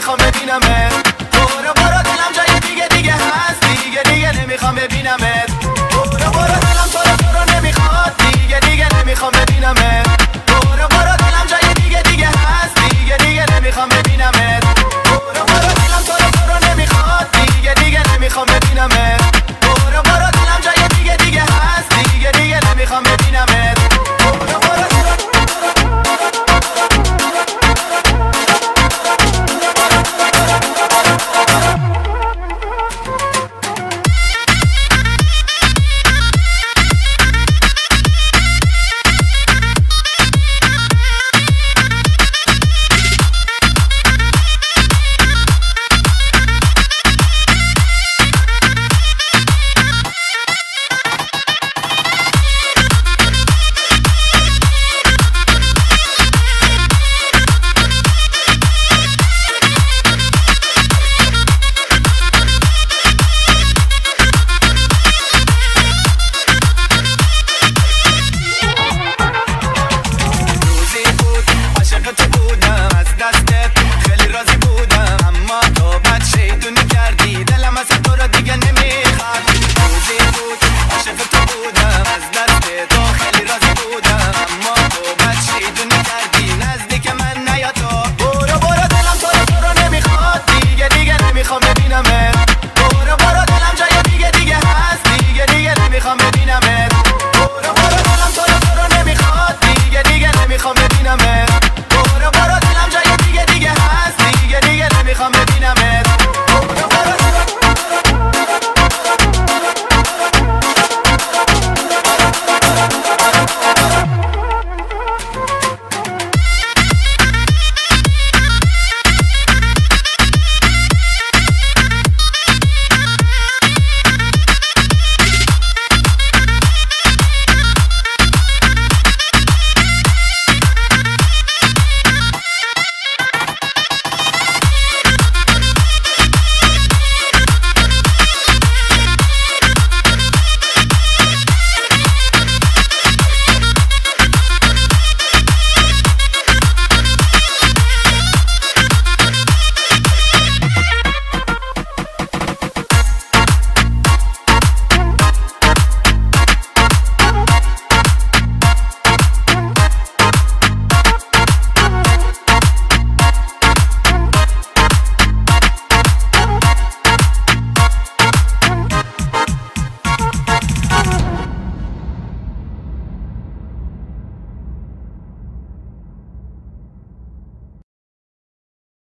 نمیخوام ببینمت. برو برو دلم جای دیگه دیگه هست، دیگه دیگه نمیخوام ببینمت. برو برو دلم تو رو نمیخواد، دیگه دیگه نمیخوام ببینمت. برو برو دلم جای دیگه دیگه هست، دیگه دیگه نمیخوام ببینمت. برو برو دلم تو رو نمیخواد، دیگه دیگه نمیخوام ببینمت. برو برو دلم جای دیگه دیگه هست، دیگه دیگه نمیخوام ببینمت. برو برو عاشق تو بود